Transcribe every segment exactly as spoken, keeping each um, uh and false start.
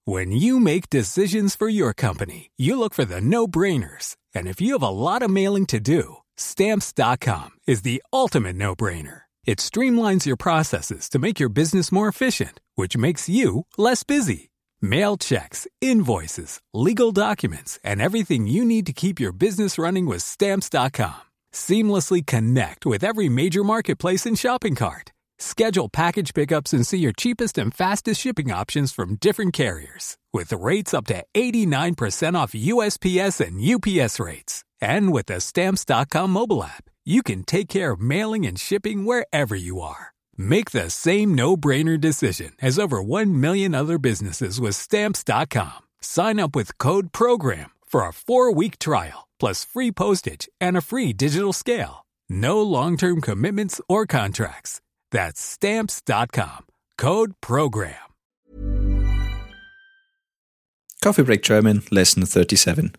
When you make decisions for your company, you look for the no-brainers. And if you have a lot of mailing to do, Stamps dot com is the ultimate no-brainer. It streamlines your processes to make your business more efficient, which makes you less busy. Mail checks, invoices, legal documents, and everything you need to keep your business running with Stamps dot com. Seamlessly connect with every major marketplace and shopping cart. Schedule package pickups and see your cheapest and fastest shipping options from different carriers. With rates up to eighty-nine percent off U S P S and U P S rates. And with the Stamps dot com mobile app, you can take care of mailing and shipping wherever you are. Make the same no-brainer decision as over one million other businesses with Stamps dot com. Sign up with code PROGRAM for a four-week trial, plus free postage and a free digital scale. No long-term commitments or contracts. That's Stamps dot com. Code PROGRAM. Coffee Break German, Lesson thirty-seven.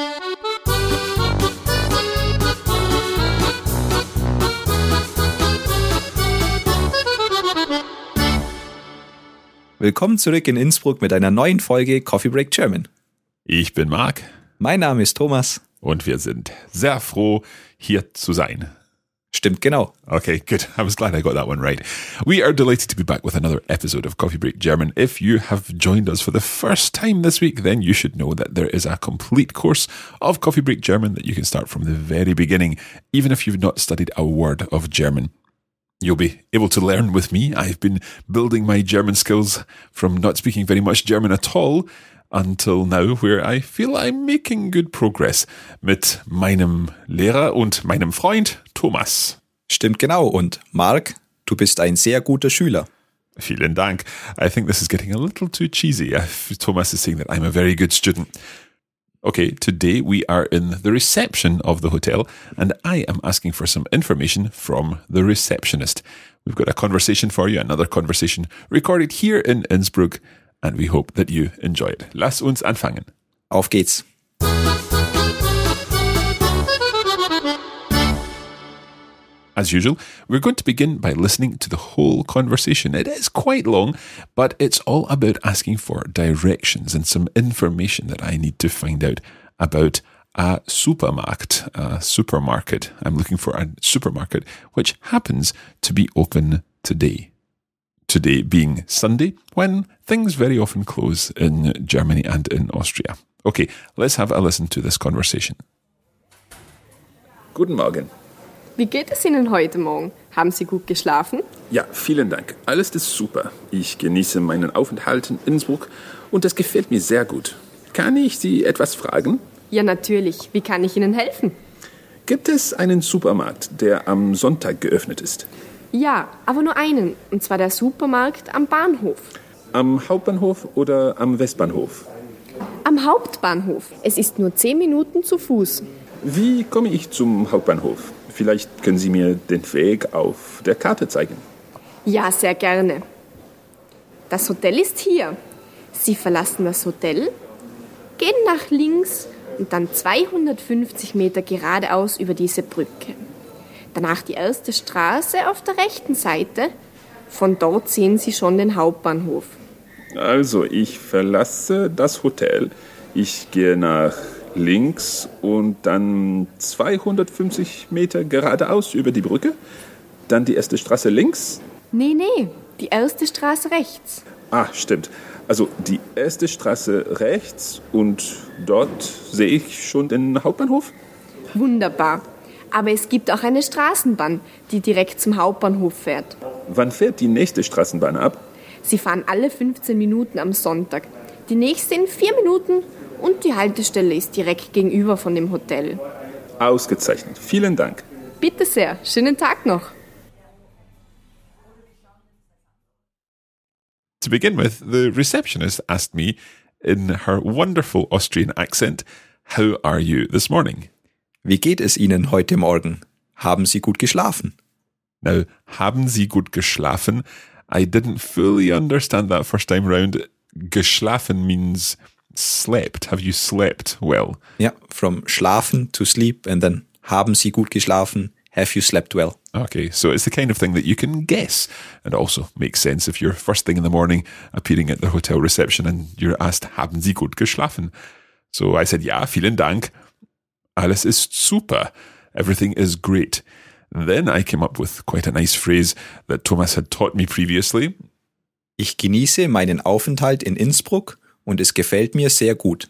Willkommen zurück in Innsbruck mit einer neuen Folge Coffee Break German. Ich bin Marc. Mein Name ist Thomas. Und wir sind sehr froh, hier zu sein. Stimmt, genau. Okay, good. I was glad I got that one right. We are delighted to be back with another episode of Coffee Break German. If you have joined us for the first time this week, then you should know that there is a complete course of Coffee Break German that you can start from the very beginning, even if you've not studied a word of German. You'll be able to learn with me. I've been building my German skills from not speaking very much German at all until now, where I feel I'm making good progress mit meinem Lehrer und meinem Freund Thomas. Stimmt genau. Und Marc, du bist ein sehr guter Schüler. Vielen Dank. I think this is getting a little too cheesy. Thomas is saying that I'm a very good student. Okay, today we are in the reception of the hotel and I am asking for some information from the receptionist. We've got a conversation for you, another conversation recorded here in Innsbruck, and we hope that you enjoy it. Lass uns anfangen. Auf geht's. As usual, we're going to begin by listening to the whole conversation. It is quite long, but it's all about asking for directions and some information that I need to find out about a Supermarkt, a supermarket. I'm looking for a supermarket which happens to be open today. Today being Sunday, when things very often close in Germany and in Austria. Okay, let's have a listen to this conversation. Guten Morgen. Wie geht es Ihnen heute Morgen? Haben Sie gut geschlafen? Ja, vielen Dank. Alles ist super. Ich genieße meinen Aufenthalt in Innsbruck und es gefällt mir sehr gut. Kann ich Sie etwas fragen? Ja, natürlich. Wie kann ich Ihnen helfen? Gibt es einen Supermarkt, der am Sonntag geöffnet ist? Ja, aber nur einen. Und zwar der Supermarkt am Bahnhof. Am Hauptbahnhof oder am Westbahnhof? Am Hauptbahnhof. Es ist nur zehn Minuten zu Fuß. Wie komme ich zum Hauptbahnhof? Vielleicht können Sie mir den Weg auf der Karte zeigen. Ja, sehr gerne. Das Hotel ist hier. Sie verlassen das Hotel, gehen nach links und dann zweihundertfünfzig Meter geradeaus über diese Brücke. Danach die erste Straße auf der rechten Seite. Von dort sehen Sie schon den Hauptbahnhof. Also, ich verlasse das Hotel. Ich gehe nach links und dann zweihundertfünfzig Meter geradeaus über die Brücke. Dann die erste Straße links. Nee, nee, die erste Straße rechts. Ah, stimmt. Also die erste Straße rechts und dort sehe ich schon den Hauptbahnhof? Wunderbar. Aber es gibt auch eine Straßenbahn, die direkt zum Hauptbahnhof fährt. Wann fährt die nächste Straßenbahn ab? Sie fahren alle fünfzehn Minuten am Sonntag. Die nächste in vier Minuten und die Haltestelle ist direkt gegenüber von dem Hotel. Ausgezeichnet. Vielen Dank. Bitte sehr. Schönen Tag noch. To begin with, the receptionist asked me in her wonderful Austrian accent, "How are you this morning?" Wie geht es Ihnen heute Morgen? Haben Sie gut geschlafen? Now, haben Sie gut geschlafen? I didn't fully understand that first time round. Geschlafen means slept. Have you slept well? Ja, from schlafen to sleep and then haben Sie gut geschlafen? have you slept well? Okay, so it's the kind of thing that you can guess, and also makes sense if you're first thing in the morning appearing at the hotel reception and you're asked, haben Sie gut geschlafen? So I said, ja, vielen Dank. Alles ist super. Everything is great. Then I came up with quite a nice phrase that Thomas had taught me previously. Ich genieße meinen Aufenthalt in Innsbruck und es gefällt mir sehr gut.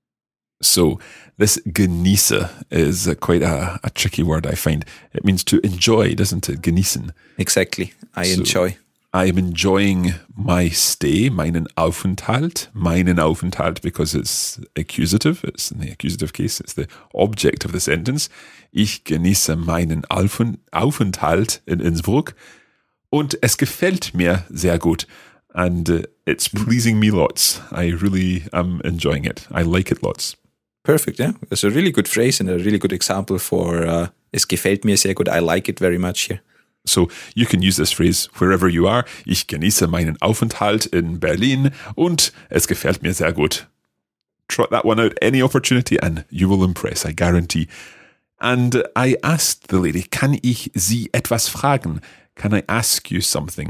So this genieße is a quite a, a tricky word, I find. It means to enjoy, doesn't it? Genießen. Exactly. I so enjoy. I am enjoying my stay, meinen Aufenthalt, meinen Aufenthalt, because it's accusative. It's in the accusative case. It's the object of the sentence. Ich genieße meinen Aufenthalt in Innsbruck und es gefällt mir sehr gut. And uh, it's pleasing me lots. I really am enjoying it. I like it lots. Perfect, yeah. It's a really good phrase and a really good example for uh, es gefällt mir sehr gut. I like it very much here. So you can use this phrase wherever you are. Ich genieße meinen Aufenthalt in Berlin und es gefällt mir sehr gut. Trot that one out any opportunity and you will impress, I guarantee. And I asked the lady, kann ich Sie etwas fragen? Can I ask you something?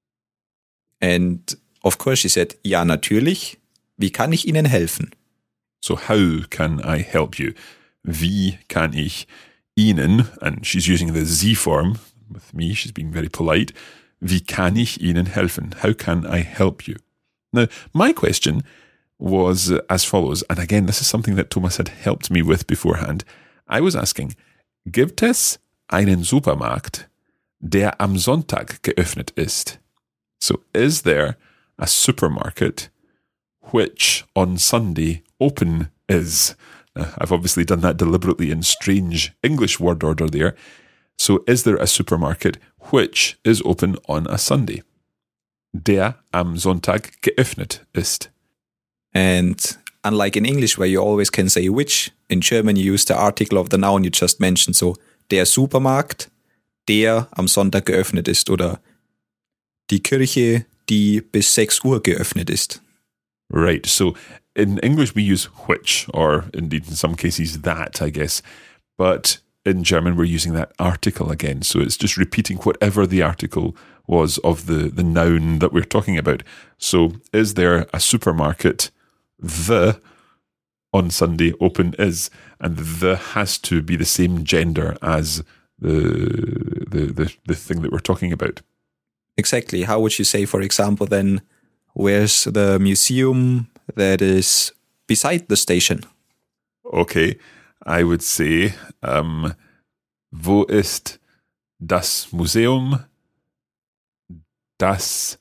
And of course she said, ja, natürlich. Wie kann ich Ihnen helfen? So how can I help you? Wie kann ich Ihnen, and she's using the Sie form with me, she's being very polite. Wie kann ich Ihnen helfen? How can I help you? Now, my question was as follows, and again, this is something that Thomas had helped me with beforehand. I was asking, gibt es einen Supermarkt, der am Sonntag geöffnet ist? So, is there a supermarket which on Sunday open is? Now, I've obviously done that deliberately in strange English word order there. So, is there a supermarket which is open on a Sunday? Der am Sonntag geöffnet ist. And unlike in English where you always can say which, in German you use the article of the noun you just mentioned. So, der Supermarkt, der am Sonntag geöffnet ist, oder die Kirche, die bis sechs Uhr geöffnet ist. Right, so in English we use which, or indeed in some cases that, I guess. But in German we're using that article again. So it's just repeating whatever the article was of the, the noun that we're talking about. So is there a supermarket, the, on Sunday open is? And the has to be the same gender as the the the, the thing that we're talking about. Exactly. How would you say, for example, then, where's the museum that is beside the station? Okay, I would say, um, wo ist das Museum, das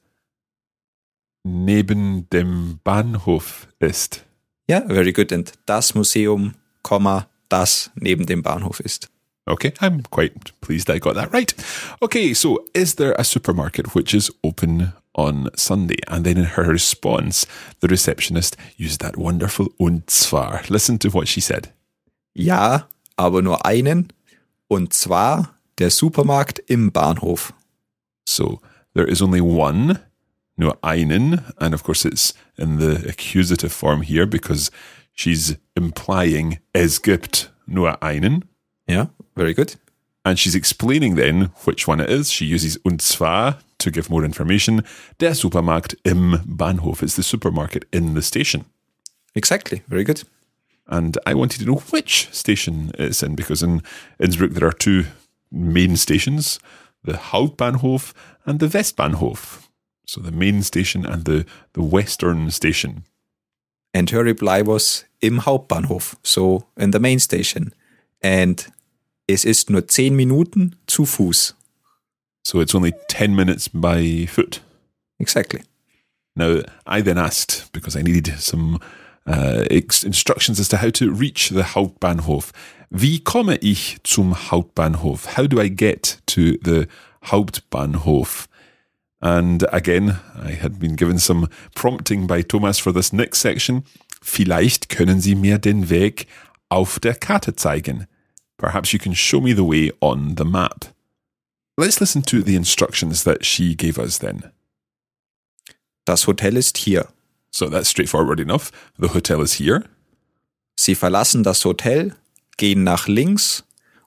neben dem Bahnhof ist? Yeah, very good. And das Museum, comma, das neben dem Bahnhof ist. Okay, I'm quite pleased I got that right. Okay, so is there a supermarket which is open on Sunday? And then in her response, the receptionist used that wonderful und zwar. Listen to what she said. Ja, aber nur einen, und zwar der Supermarkt im Bahnhof. So there is only one, nur einen, and of course it's in the accusative form here because she's implying es gibt nur einen. Yeah, very good. And she's explaining then which one it is. She uses und zwar to give more information. Der Supermarkt im Bahnhof. It's the supermarket in the station. Exactly, very good. And I wanted to know which station it's in, because in Innsbruck there are two main stations, the Hauptbahnhof and the Westbahnhof. So the main station and the, the western station. And her reply was im Hauptbahnhof, so in the main station. And es ist nur zehn Minuten zu Fuß. So it's only ten minutes by foot. Exactly. Now, I then asked, because I needed some uh, instructions as to how to reach the Hauptbahnhof. Wie komme ich zum Hauptbahnhof? How do I get to the Hauptbahnhof? And again, I had been given some prompting by Thomas for this next section. Vielleicht können Sie mir den Weg auf der Karte zeigen. Perhaps you can show me the way on the map. Let's listen to the instructions that she gave us then. Das Hotel ist hier. So that's straightforward enough. The hotel is here. Sie verlassen das Hotel, gehen nach links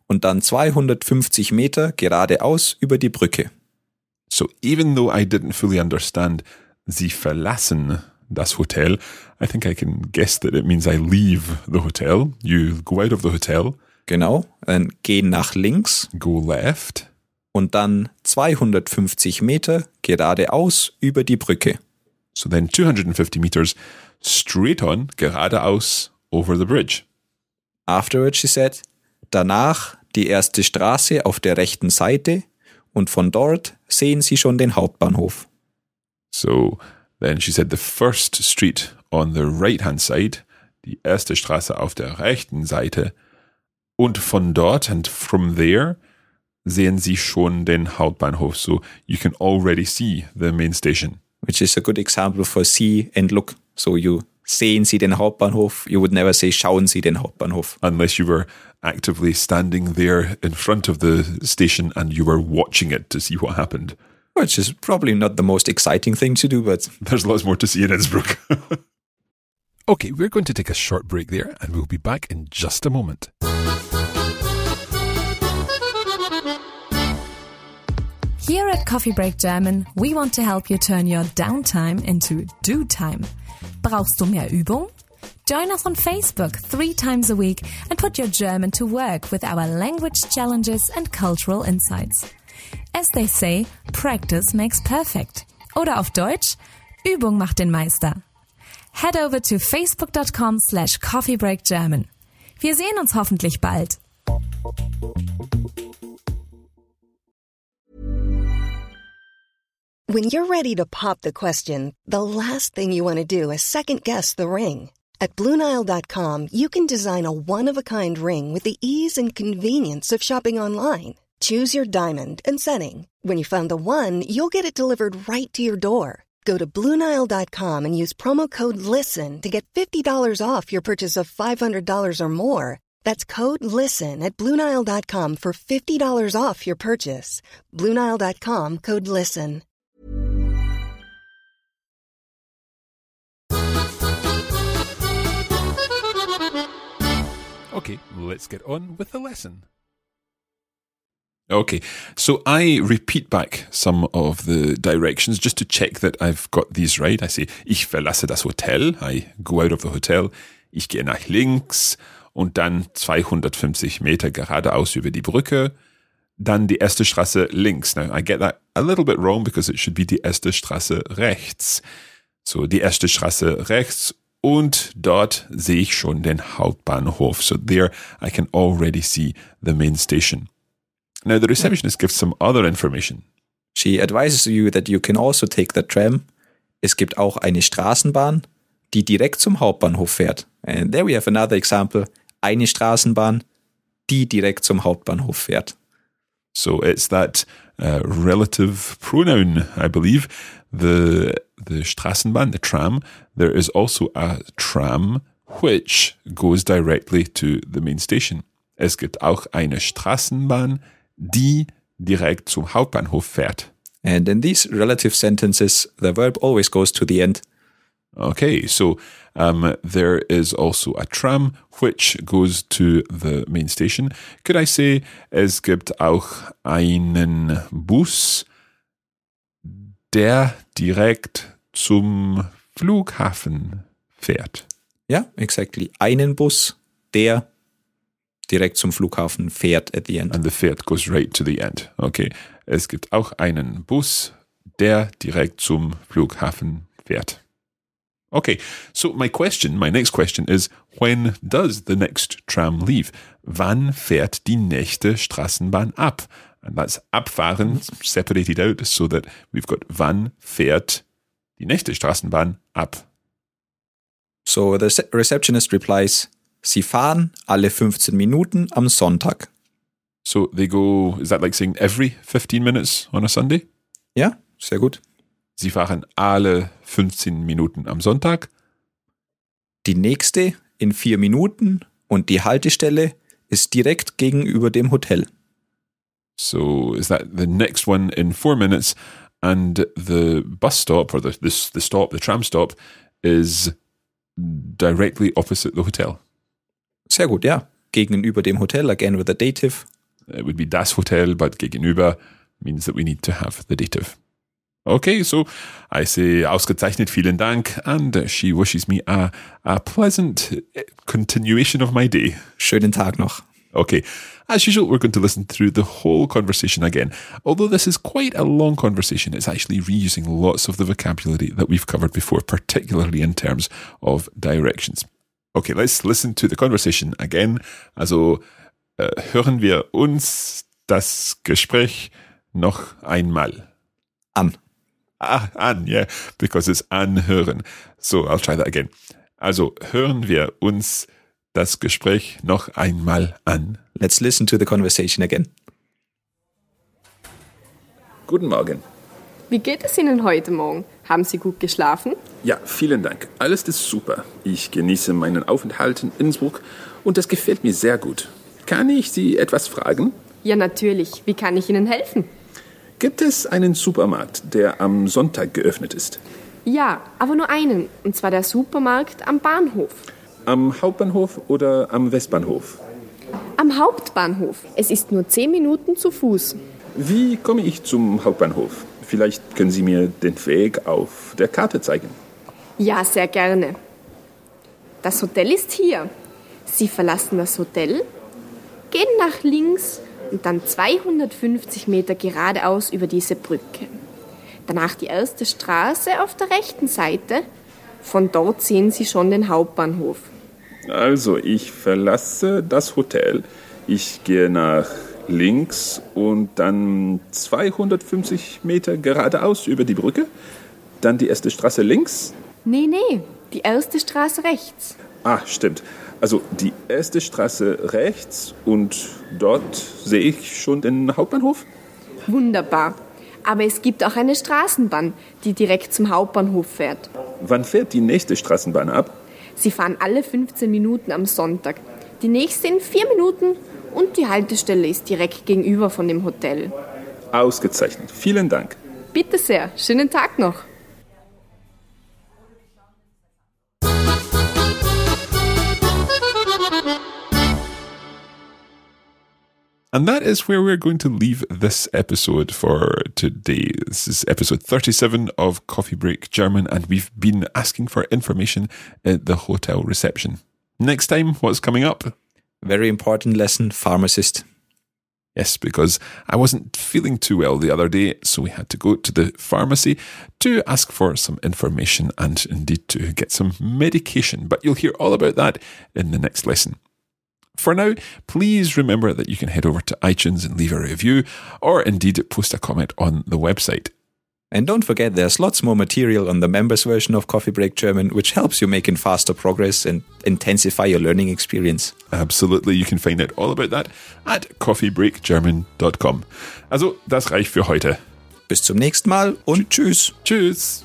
und dann zweihundertfünfzig Meter geradeaus über die Brücke. So even though I didn't fully understand Sie verlassen das Hotel, I think I can guess that it means I leave the hotel. You go out of the hotel. Genau, dann gehen nach links. Go left. Und dann zweihundertfünfzig Meter geradeaus über die Brücke. So then two hundred fifty meters straight on, geradeaus, over the bridge. Afterwards, she said, danach die erste Straße auf der rechten Seite und von dort sehen Sie schon den Hauptbahnhof. So then she said the first street on the right-hand side, die erste Straße auf der rechten Seite, und von dort, and from there, sehen Sie schon den Hauptbahnhof. So you can already see the main station. Which is a good example for see and look. So you sehen Sie den Hauptbahnhof. You would never say schauen Sie den Hauptbahnhof. Unless you were actively standing there in front of the station and you were watching it to see what happened. Which is probably not the most exciting thing to do, but there's lots more to see in Innsbruck. Okay, we're going to take a short break there and we'll be back in just a moment. Here at Coffee Break German, we want to help you turn your downtime into do time. Brauchst du mehr Übung? Join us on Facebook three times a week and put your German to work with our language challenges and cultural insights. As they say, practice makes perfect. Oder auf Deutsch, Übung macht den Meister. Head over to facebook.com slash coffeebreakgerman. Wir sehen uns hoffentlich bald. When you're ready to pop the question, the last thing you want to do is second-guess the ring. At Blue Nile dot com, you can design a one-of-a-kind ring with the ease and convenience of shopping online. Choose your diamond and setting. When you find the one, you'll get it delivered right to your door. Go to Blue Nile dot com and use promo code LISTEN to get fifty dollars off your purchase of five hundred dollars or more. That's code LISTEN at Blue Nile dot com for fifty dollars off your purchase. Blue Nile dot com, code LISTEN. Okay, let's get on with the lesson. Okay, so I repeat back some of the directions just to check that I've got these right. I say, ich verlasse das Hotel. I go out of the hotel. Ich gehe nach links und dann zweihundertfünfzig Meter geradeaus über die Brücke. Dann die erste Straße links. Now, I get that a little bit wrong because it should be die erste Straße rechts. So, die erste Straße rechts und dort sehe ich schon den Hauptbahnhof. So there I can already see the main station. Now, the receptionist gives some other information. She advises you that you can also take the tram. Es gibt auch eine Straßenbahn, die direkt zum Hauptbahnhof fährt. And there we have another example. Eine Straßenbahn, die direkt zum Hauptbahnhof fährt. So it's that uh, relative pronoun, I believe. The, the Straßenbahn, the tram. There is also a tram which goes directly to the main station. Es gibt auch eine Straßenbahn, die direkt zum Hauptbahnhof fährt. And in these relative sentences, the verb always goes to the end. Okay, so um, there is also a tram which goes to the main station. Could I say, es gibt auch einen Bus, der direkt zum Flughafen fährt? Ja, exactly. Einen Bus, der direkt zum Flughafen fährt at the end. And the fährt goes right to the end. Okay. Es gibt auch einen Bus, der direkt zum Flughafen fährt. Okay, so my question, my next question is, when does the next tram leave? Wann fährt die nächste Straßenbahn ab? And that's abfahren separated out so that we've got wann fährt die nächste Straßenbahn ab. So the receptionist replies, Sie fahren alle fünfzehn Minuten am Sonntag. So they go, is that like saying every fifteen minutes on a Sunday? Ja, sehr gut. Sie fahren alle fünfzehn Minuten am Sonntag. Die nächste in vier Minuten und die Haltestelle ist direkt gegenüber dem Hotel. So is that the next one in four minutes and the bus stop or the, the, the stop, the tram stop is directly opposite the hotel? Sehr gut, ja. Gegenüber dem Hotel, again with a dative, It would be das Hotel, but gegenüber means that we need to have the dative. Okay, so I say ausgezeichnet, vielen Dank, and she wishes me a, a pleasant continuation of my day. Schönen Tag noch. Okay, as usual, we're going to listen through the whole conversation again. Although this is quite a long conversation, it's actually reusing lots of the vocabulary that we've covered before, particularly in terms of directions. Okay, let's listen to the conversation again. Also äh, hören wir uns das Gespräch noch einmal an. Ah, an, yeah, because it's anhören. So, I'll try that again. Also, hören wir uns das Gespräch noch einmal an. Let's listen to the conversation again. Guten Morgen. Wie geht es Ihnen heute Morgen? Haben Sie gut geschlafen? Ja, vielen Dank. Alles ist super. Ich genieße meinen Aufenthalt in Innsbruck und es gefällt mir sehr gut. Kann ich Sie etwas fragen? Ja, natürlich. Wie kann ich Ihnen helfen? Gibt es einen Supermarkt, der am Sonntag geöffnet ist? Ja, aber nur einen. Und zwar der Supermarkt am Bahnhof. Am Hauptbahnhof oder am Westbahnhof? Am Hauptbahnhof. Es ist nur zehn Minuten zu Fuß. Wie komme ich zum Hauptbahnhof? Vielleicht können Sie mir den Weg auf der Karte zeigen. Ja, sehr gerne. Das Hotel ist hier. Sie verlassen das Hotel, gehen nach links und dann zweihundertfünfzig Meter geradeaus über diese Brücke. Danach die erste Straße auf der rechten Seite. Von dort sehen Sie schon den Hauptbahnhof. Also, ich verlasse das Hotel. Ich gehe nach links und dann zweihundertfünfzig Meter geradeaus über die Brücke. Dann die erste Straße links. Nee, nee, die erste Straße rechts. Ah, stimmt. Also die erste Straße rechts und dort sehe ich schon den Hauptbahnhof? Wunderbar. Aber es gibt auch eine Straßenbahn, die direkt zum Hauptbahnhof fährt. Wann fährt die nächste Straßenbahn ab? Sie fahren alle fünfzehn Minuten am Sonntag. Die nächste in vier Minuten und die Haltestelle ist direkt gegenüber von dem Hotel. Ausgezeichnet. Vielen Dank. Bitte sehr. Schönen Tag noch. And that is where we're going to leave this episode for today. This is episode thirty-seven of Coffee Break German, and we've been asking for information at the hotel reception. Next time, what's coming up? Very important lesson, pharmacist. Yes, because I wasn't feeling too well the other day, so we had to go to the pharmacy to ask for some information and indeed to get some medication. But you'll hear all about that in the next lesson. For now, please remember that you can head over to iTunes and leave a review, or indeed post a comment on the website. And don't forget, there's lots more material on the members version of Coffee Break German, which helps you making faster progress and intensify your learning experience. Absolutely, you can find out all about that at coffee break german dot com. Also, das reicht für heute. Bis zum nächsten Mal und tschüss. Tschüss.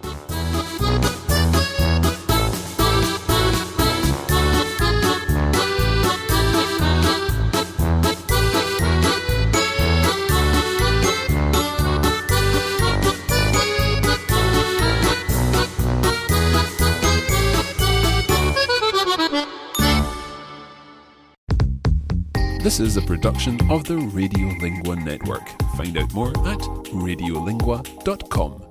This is a production of the Radiolingua Network. Find out more at radiolingua dot com.